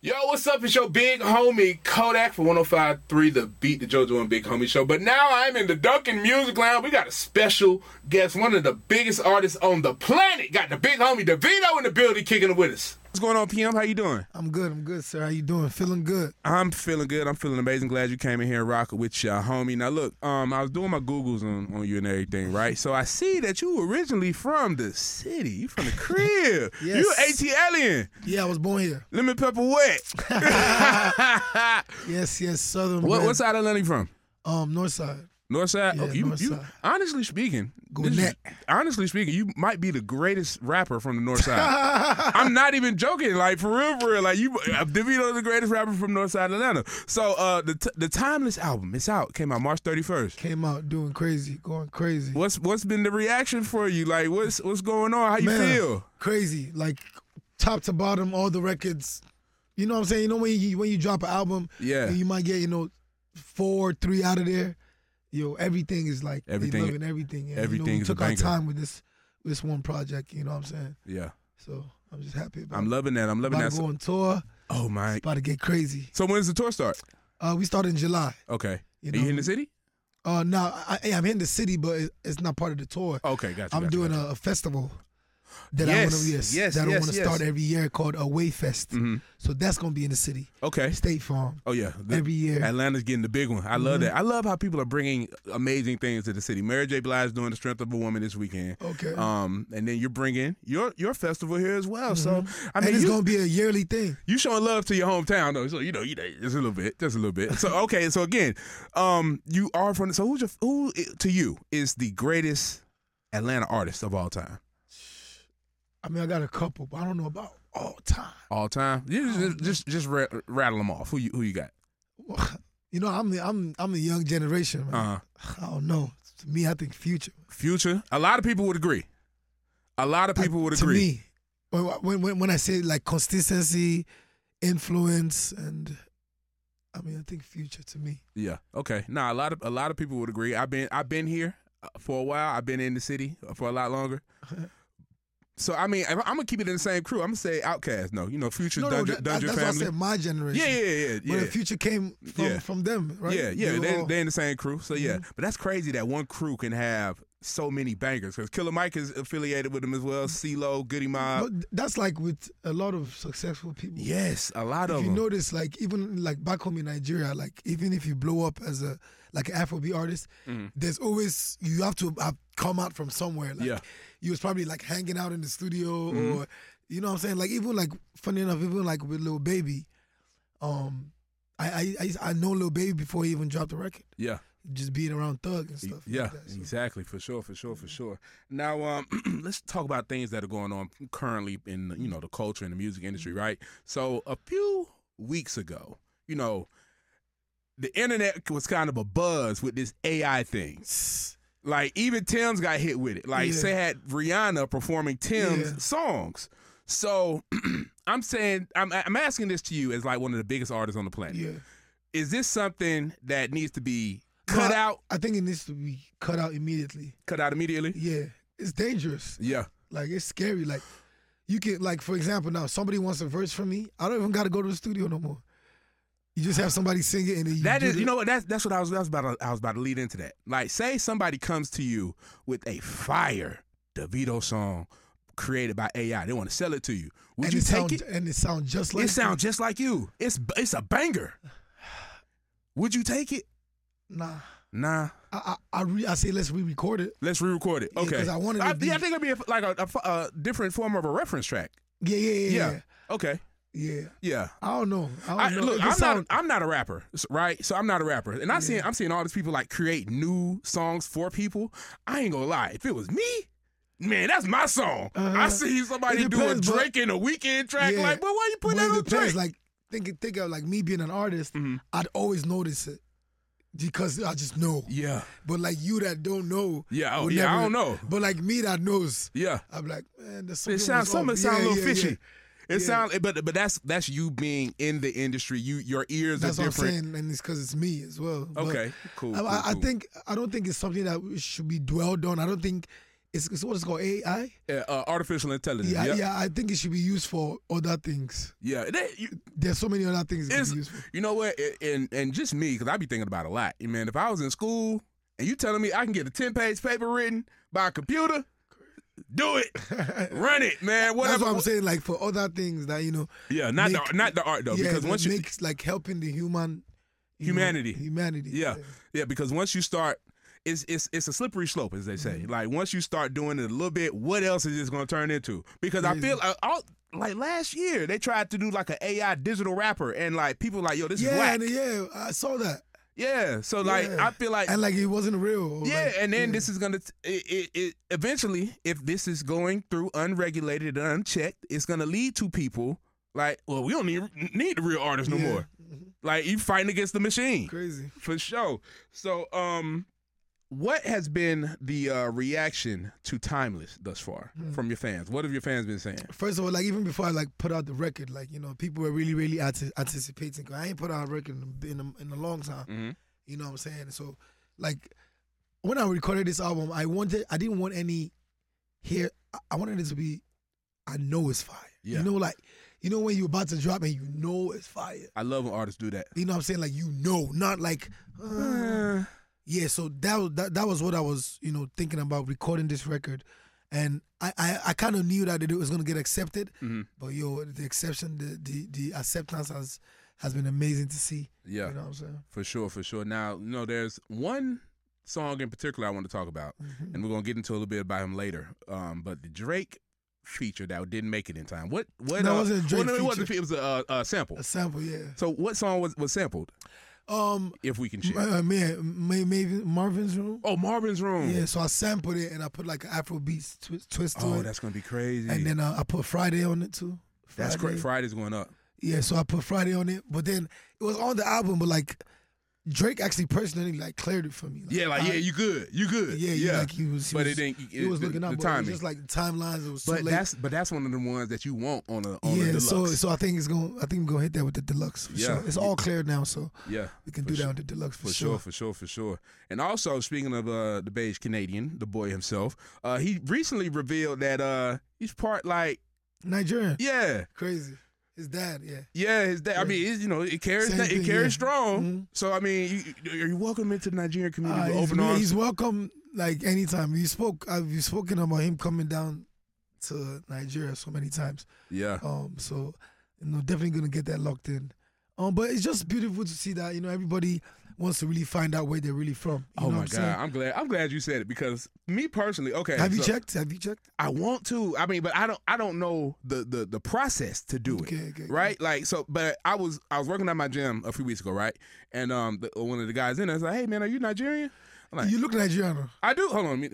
Yo, what's up? It's your big homie Kodak for 105.3 The Beat, the JoJo and Big Homie Show. But now I'm in the Duncan Music Lounge. We got a special guest, one of the biggest artists on the planet. Got the big homie DeVito in the building kicking it with us. What's going on, PM? How you doing? I'm good, sir. How you doing? Feeling good? I'm feeling good. I'm feeling amazing. Glad you came in here and rocking with your homie. Now, look, I was doing my Googles on you and everything, right? So I see that you originally from the city. You from the crib. Yes. You ATLian. Yeah, I was born here. Lemon pepper wet. Yes, Southern. What side of Atlanta you from? North side. North side? Yeah, Okay, north you side. honestly speaking, Gwinnett. you might be the greatest rapper from the north side. I'm not even joking. Like, for real. Like, DeVito the greatest rapper from north side of Atlanta. So, the Timeless album, it's out. Came out March 31st. Came out going crazy. What's been the reaction for you? Like, what's going on? How you feel? Crazy. Like, top to bottom, all the records. You know what I'm saying? You know when you drop an album, Yeah. you might get 3 out of there. Everything is like Everything- they loving everything. And, everything we is a took our banger. time with this one project. You know what I'm saying? Yeah. So I'm just happy about I'm loving that. I'm loving about that. to go on tour. Oh, my. About to get crazy. So, when's the tour start? We started in July. Okay. You Are you in the city? No, I'm in the city, but it's not part of the tour. Okay, gotcha. I'm doing a festival that I want to start every year called a Wayfest. Mhm. So that's gonna be in the city, Okay. State Farm, Oh, yeah. every year. Atlanta's getting the big one. I love that. I love how people are bringing amazing things to the city. Mary J. Blige doing The Strength of a Woman this weekend. Okay. And then you're bringing your festival here as well. So I mean, and it's gonna be a yearly thing. you showing love to your hometown though. So just a little bit. So okay. So again, you are from. So who to you is the greatest Atlanta artist of all time? I mean, I got a couple, but I don't know about all time. All time. Just rattle them off. Who you got? I'm the young generation, man. I don't know. To me, I think Future. Future. A lot of people would agree. To me, when I say like consistency, influence, and I think Future to me. Yeah. Okay. Nah, a lot of people would agree. I've been here for a while. I've been in the city for a lot longer. So I mean, I'm gonna keep it in the same crew. I'm gonna say Outkast. No, Future's Dungeon that's Family. What I said, my generation. Yeah. But the Future came from them, right? Yeah. They're in the same crew. So yeah, but that's crazy that one crew can have so many bangers because Killer Mike is affiliated with them as well. CeeLo, Goody Mob. But that's like with a lot of successful people. Yes, a lot of them. If them. you notice, like even like back home in Nigeria, like even if you blow up as an Afrobeat artist, there's always you have to have come out from somewhere. Like, you was probably like hanging out in the studio or you know what I'm saying. Like even like funny enough, even like with Lil Baby, I know Lil Baby before he even dropped the record. Yeah. Just being around Thug and stuff. Yeah, like that, so. Exactly, for sure. Now, let's talk about things that are going on currently in the culture and the music industry, right? So a few weeks ago, the internet was kind of a buzz with this AI thing. Like even Tim's got hit with it. Like say had Rihanna performing Tim's songs. So I'm saying I'm asking this to you as like one of the biggest artists on the planet. Yeah. Is this something that needs to be cut out? I think it needs to be cut out immediately. Cut out immediately? Yeah. It's dangerous. Yeah. Like it's scary. Like you can like for example now somebody wants a verse from me. I don't even gotta go to the studio no more. You just have somebody sing it and then that's what I was about to lead into that. Like say somebody comes to you with a fire DeVito song created by AI. They want to sell it to you. Would you take it? And it sounds just like just like you. It's a banger. Would you take it? Nah. I say let's re-record it. Let's re-record it. Okay. Because I wanted to be... I think it'd be like a different form of a reference track. Yeah. Okay. Yeah. I don't know. Look, I'm not a rapper, right? So I'm not a rapper, and I'm seeing all these people like create new songs for people. I ain't gonna lie. If it was me, man, that's my song. I see somebody do a Drake and a Weeknd track. Yeah. Like, but why you put that on Drake? Like think of like me being an artist. I'd always notice it. Because I just know. Yeah. But like you that don't know. Yeah. Oh, yeah. I don't know. But like me that knows. Yeah. I'm like, man, there's something. It sounds a little fishy. It sounds, but that's you being in the industry. Your ears are different. That's what I'm saying, and it's because it's me as well. Okay, cool. I don't think it's something that should be dwelled on. I don't think it's what it's called, AI. Artificial intelligence. Yeah, yeah. I think it should be used for other things. Yeah, there's so many other things it can be used for. You know what? And just me, because I be thinking about it a lot. Man, if I was in school and you telling me I can get a 10-page paper written by a computer, do it, run it, man. Whatever. That's what I'm saying. Like for other things that Yeah, not the art though. Yeah, because once you makes like helping the humanity. Yeah, because once you start, it's a slippery slope, as they say. Like once you start doing it a little bit, what else is this going to turn into? Because I feel like last year they tried to do like an AI digital rapper, and like people like, yo, this is whack. Yeah, I saw that. Yeah, so like I feel like, and like it wasn't real. Yeah, and then this is gonna it eventually, if this is going through unregulated and unchecked, it's gonna lead to people like, well, we don't need the real artists no more. Like you fighting against the machine. Crazy for sure. So what has been the reaction to Timeless thus far from your fans? What have your fans been saying? First of all, like even before I like put out the record, like people were really, really anticipating. Cause I ain't put out a record in a long time. You know what I'm saying? So, like when I recorded this album, I didn't want any here. I wanted it to be, I know it's fire. Yeah. When you're about to drop and you know it's fire. I love when artists do that. You know what I'm saying? Like not like. Yeah, so that was what I was, thinking about recording this record, and I kind of knew that it was gonna get accepted, but the acceptance has been amazing to see. Yeah, you know what I'm saying? For sure. Now, there's one song in particular I want to talk about, and we're gonna get into a little bit about him later. But the Drake feature that didn't make it in time. What? That wasn't a Drake feature. It was a sample. A sample, yeah. So what song was sampled? If we can share. Maybe Marvin's Room. Oh, Marvin's Room. Yeah, so I sampled it and I put like an Afrobeats twist to it. Oh, that's gonna be crazy. And then I put Friday on it too. That's great. Friday's going up. Yeah, so I put Friday on it, but then it was on the album, but like Drake actually personally like cleared it for me. Like, you good. Yeah. Like he was looking up. The timing. Just like the timelines. It was but too late. That's one of the ones that you want on a deluxe. So I think we're gonna hit that with the deluxe for sure. It's all cleared now, so we can do that with the deluxe for sure. For sure. And also speaking of the beige Canadian, the boy himself, he recently revealed that he's part like Nigerian. Yeah, crazy. His dad, his dad. I mean, it carries strong. So I mean, are you welcome into the Nigerian community with open arms? He's welcome like anytime. We've spoken about him coming down to Nigeria so many times. Yeah. So definitely gonna get that locked in. But it's just beautiful to see that everybody wants to really find out where they're really from. Oh my God, I'm glad you said it, because me personally, okay. Have you checked? I want to. I mean, but I don't know the process to do it. Okay. Right? Like so, but I was working at my gym a few weeks ago, right? And one of the guys in there was like, "Hey man, are you Nigerian?" I'm like, you look Nigerian. I do. Hold on.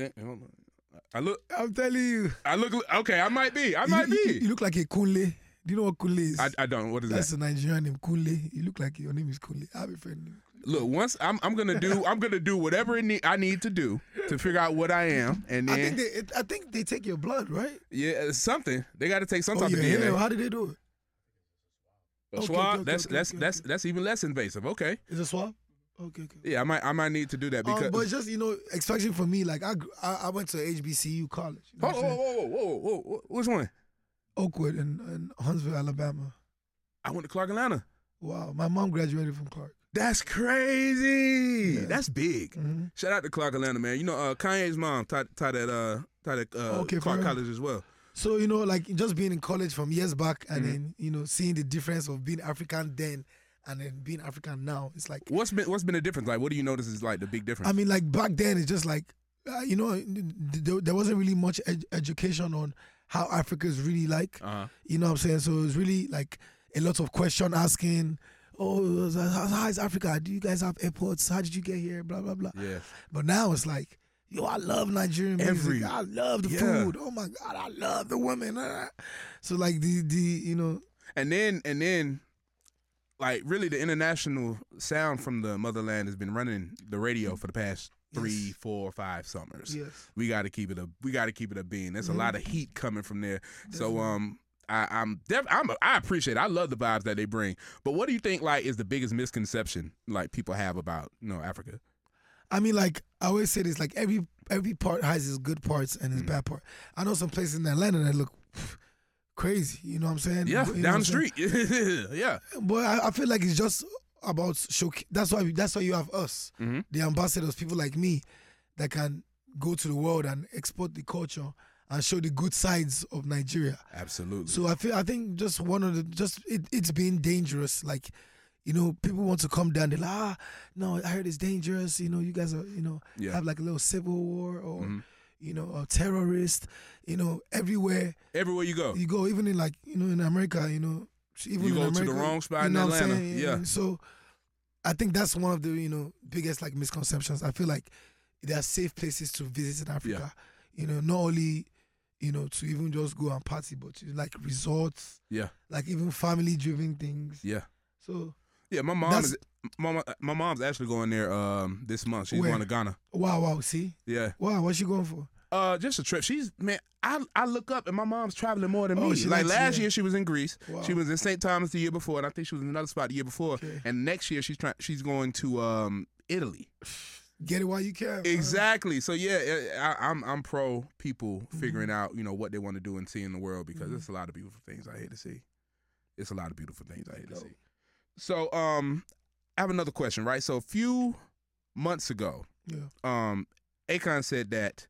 I look. I'm telling you. I look. Okay, I might be. You look like a Kunle. Do you know what Kunle is? I don't. What is That's that? That's a Nigerian name, Kunle. You look like your name is Kunle. I have a friend. Look, once I'm gonna do whatever I need to do to figure out what I am, and then I think they take your blood, right? Yeah, it's something. They got to take some type of DNA. Yeah. How did they do it? A swab. That's even less invasive. Okay. Is it a swab? Okay. Yeah, I might need to do that because. But just especially for me, like I went to HBCU college. Whoa! Which one? Oakwood in Huntsville, Alabama. I went to Clark Atlanta. Wow, my mom graduated from Clark. That's crazy. Yeah. That's big. Mm-hmm. Shout out to Clark Atlanta, man. Kanye's mom taught at Clark College as well. So like just being in college from years back, and then seeing the difference of being African then and then being African now, it's like what's been the difference? Like, what do you notice is like the big difference? I mean, like back then, it's just like there wasn't really much education on how Africa is really like. You know what I'm saying? So it was really like a lot of question asking. Oh, how is Africa? Do you guys have airports? How did you get here? Blah, blah, blah. Yeah. But now it's like, I love Nigerian music. I love the food. Oh my God, I love the women. So like the And then like really the international sound from the motherland has been running the radio for the past 3, 4, 5 summers. Yes. We got to keep it a being. There's a lot of heat coming from there. Definitely. So I appreciate it. I love the vibes that they bring. But what do you think like is the biggest misconception like people have about Africa? I mean, like I always say this, like every part has its good parts and its bad part. I know some places in Atlanta that look crazy. You know what I'm saying? Yeah, you know down the street. Yeah. But I feel like it's just about That's why you have us, the ambassadors, people like me, that can go to the world and export the culture and show the good sides of Nigeria. Absolutely. So I think just it's being dangerous. Like, you know, people want to come down. They're like, no, I heard it's dangerous. You know, you guys are, have like a little civil war or, a terrorist. You know, everywhere. Everywhere you go. You go, even in like, in America, even you go to the wrong spot in Atlanta. Yeah. So I think that's one of the, biggest like misconceptions. I feel like there are safe places to visit in Africa. Yeah. Not only, to even just go and party, but to like resorts. Yeah. Like even family driven things. Yeah. So yeah, my mom's actually going there this month. She's going to Ghana. Wow, see? Yeah. Wow, what's she going for? Just a trip. I look up and my mom's traveling more than me. Like last year she was in Greece. Wow. She was in St. Thomas the year before, and I think she was in another spot the year before. Okay. And next year she's going to Italy. Get it while you can. Exactly. So yeah, I'm pro people figuring out, what they want to do and see in the world, because there's a lot of beautiful things I hate to see. It's a lot of beautiful things I hate to see. So I have another question, right? So a few months ago, Akon said that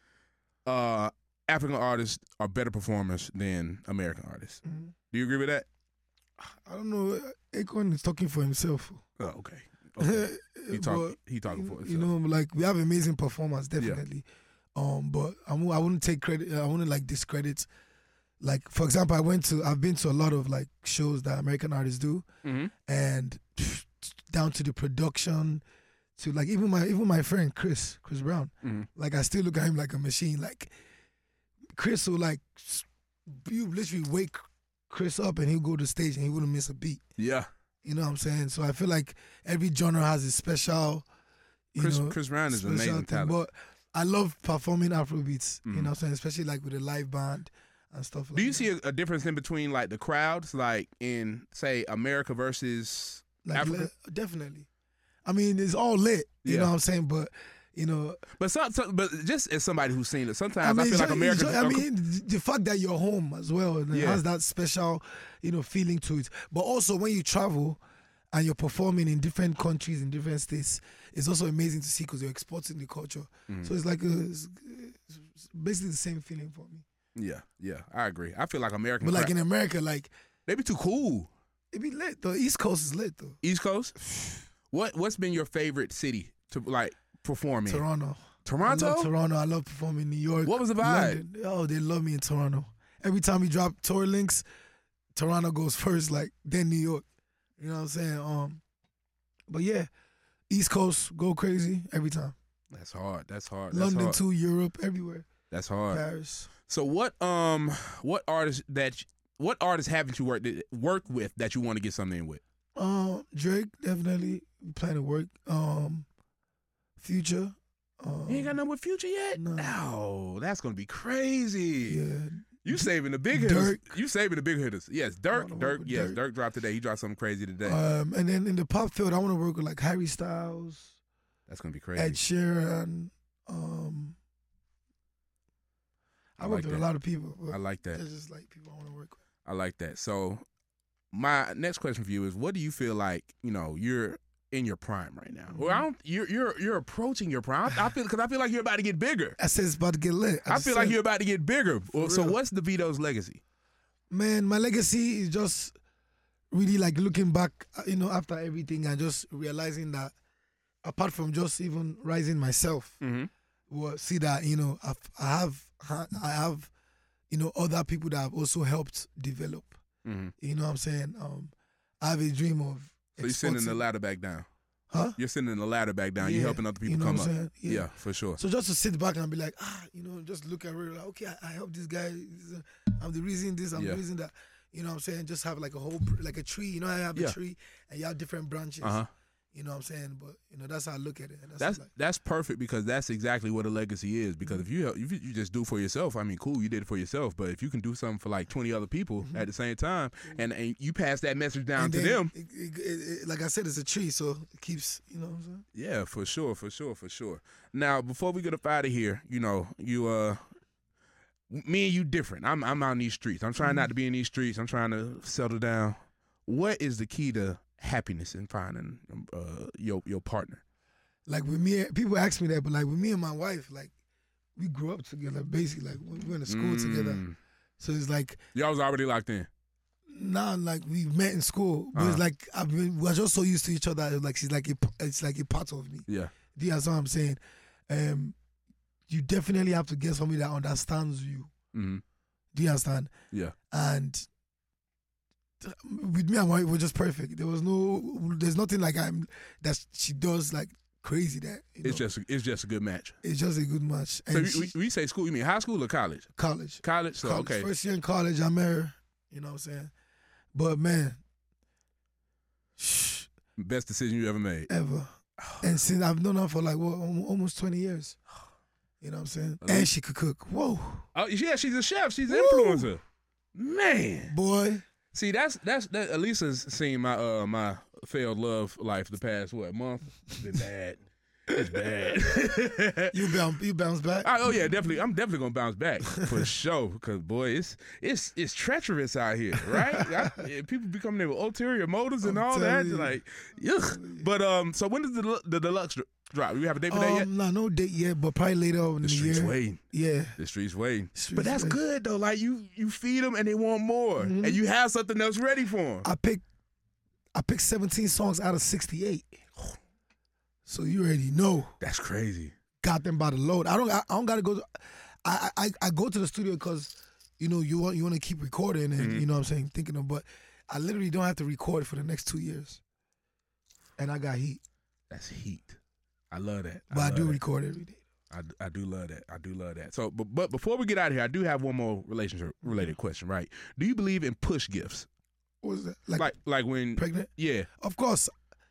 African artists are better performers than American artists. Mm-hmm. Do you agree with that? I don't know. Akon is talking for himself. Oh, okay. He talking for himself. Like we have amazing performers, definitely. Yeah. But I wouldn't take credit. I wouldn't like discredit. Like, for example, I've been to a lot of like shows that American artists do, and down to the production, to like even my friend Chris Brown. Like I still look at him like a machine. Like Chris will like, you literally wake Chris up and he'll go to the stage and he wouldn't miss a beat. Yeah. You know what I'm saying? So I feel like every genre has a special, Chris Brown is amazing talent. But I love performing Afrobeats, you know what I'm saying? Especially like with a live band and stuff like that. Do you see a difference in between like the crowds, like in, say, America versus Africa? Definitely. I mean, it's all lit, you know what I'm saying? But, But but just as somebody who's seen it, sometimes I feel like America. The fact that you're home as well, and it has that special, feeling to it. But also when you travel and you're performing in different countries, in different states, it's also amazing to see because you're exporting the culture. So it's like it's basically the same feeling for me. Yeah, I agree. I feel like American. But like in America, like they be too cool. It be lit though. East Coast is lit though. East Coast. What's been your favorite city to like perform in? Toronto. Toronto? I love Toronto. I love performing in New York. What was the vibe? London. Oh, they love me in Toronto. Every time we drop tour links, Toronto goes first, like then New York. You know what I'm saying? But yeah, East Coast go crazy every time. That's hard. London too, Europe, everywhere. That's hard. Paris. So what artists haven't you worked with that you want to get something in with? Drake, definitely plan to work. Future. You ain't got nothing with Future yet? No. Oh, that's gonna be crazy. Yeah. You saving the big hitters. You saving the big hitters. Yes, Dirk. Yes, Dirk dropped today. He dropped something crazy today. And then in the pop field, I want to work with like Harry Styles. That's gonna be crazy. Ed Sheeran. I worked with a lot of people. I like that. It's just like people I want to work with. I like that. So my next question for you is, what do you feel like, you're in your prime right now? Well, you're approaching your prime. I feel like you're about to get bigger. I said it's about to get lit. I feel like you're about to get bigger. So what's the Vito's legacy? Man, my legacy is just really like looking back, after everything and just realizing that apart from just even rising myself, see that, I have other people that have also helped develop. You know what I'm saying? I have a dream of. So you're sending the ladder back down. Huh? You're sending the ladder back down. You're helping other people come up. Yeah, for sure. So just to sit back and be like, just look at it like, okay, I helped this guy. I'm the reason this, I'm the reason that. You know what I'm saying? Just have like a whole, like a tree. I have a tree and you have different branches. You know what I'm saying? But that's how I look at it. And that's perfect, because that's exactly what a legacy is. Because if you just do for yourself, I mean, cool, you did it for yourself. But if you can do something for like 20 other people at the same time, and you pass that message down to them, like I said, it's a tree, so it keeps. You know what I'm saying? Yeah, for sure. Now, before we get up out of here, me and you different. I'm out in these streets. I'm trying not to be in these streets. I'm trying to settle down. What is the key to happiness in finding your partner? Like with me, people ask me that, but like with me and my wife, like we grew up together. Basically, like we went to school together. So it's like y'all was already locked in. Nah, like we met in school, but it's like we're just so used to each other. Like it's like a part of me. Yeah, that's what I'm saying. You definitely have to get somebody that understands you. Mm-hmm. Do you understand? Yeah. And with me and my wife, we're just perfect. There's nothing like that she does like crazy that. It's just a good match. It's just a good match. And so we say school, you mean high school or college? College. So okay. First year in college, I met her. You know what I'm saying? But man, best decision you ever made. Ever. And since I've known her for like almost 20 years. You know what I'm saying? And she could cook. Whoa. Oh yeah, she's a chef. She's an influencer. Man. Boy. See, that Elisa's seen my failed love life the past month. It's been bad. It's bad. You bounce back? Oh yeah, definitely. I'm definitely gonna bounce back for sure. Because boy, it's treacherous out here, right? People be coming in with ulterior motives and all that. Like, ugh. But so when does the deluxe drop? Do we have a date for that yet? No date yet, but probably later on in the year. The streets waiting. Yeah. The streets waiting. But that's good though. Like you feed them and they want more, and you have something else ready for them. I picked 17 songs out of 68. So you already know. That's crazy. Got them by the load. I don't gotta go. I go to the studio because you want to keep recording and you know what I'm saying, thinking of. But I literally don't have to record for the next 2 years, and I got heat. That's heat. I love that. But I do record every day. I do love that. So, but before we get out of here, I do have one more relationship related question. Right? Do you believe in push gifts? What was that? Like when pregnant? Yeah. Of course.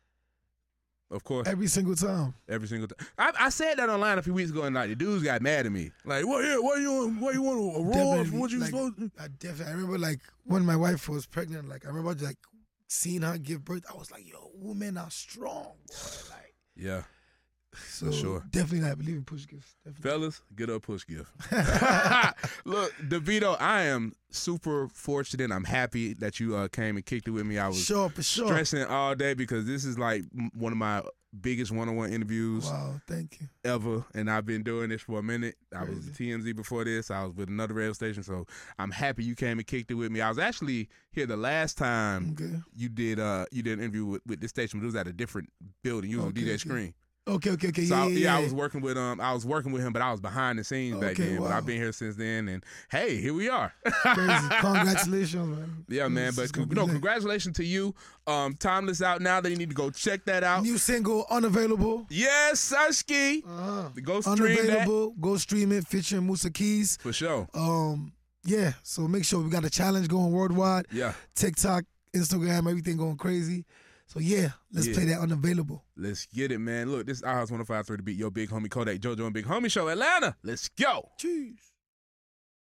Every single time. I said that online a few weeks ago, and like the dudes got mad at me. Like, what you want a roll? What you supposed to? I remember like when my wife was pregnant. Like I remember like seeing her give birth. I was like, yo, women are strong. Boy. Like, yeah. So sure. Definitely I believe in push gifts. Definitely. Fellas, get up push gift. Look, DeVito, I am super fortunate. I'm happy that you came and kicked it with me. I was stressing all day because this is like one of my biggest one-on-one interviews. Wow, thank you. Ever. And I've been doing this for a minute. I was at TMZ before this. I was with another radio station. So I'm happy you came and kicked it with me. I was actually here the last time you did an interview with this station, but it was at a different building. You was on DJ Screen. Okay. So I was working with him, but I was behind the sines back then. Wow. But I've been here since then, and hey, here we are. Crazy. Congratulations, man. Yeah, man. But congratulations to you. Timeless out now. That you need to go check that out. New single, Unavailable. Yes, Sashki. Go stream Unavailable. Go stream it. Featuring Musa Keys. For sure. Yeah. So make sure we got a challenge going worldwide. Yeah. TikTok, Instagram, everything going crazy. So yeah, let's play that Unavailable. Let's get it, man. Look, this is Our House 105.3 The Beat, your big homie Kodak, JoJo and Big Homie Show, Atlanta. Let's go. Cheers.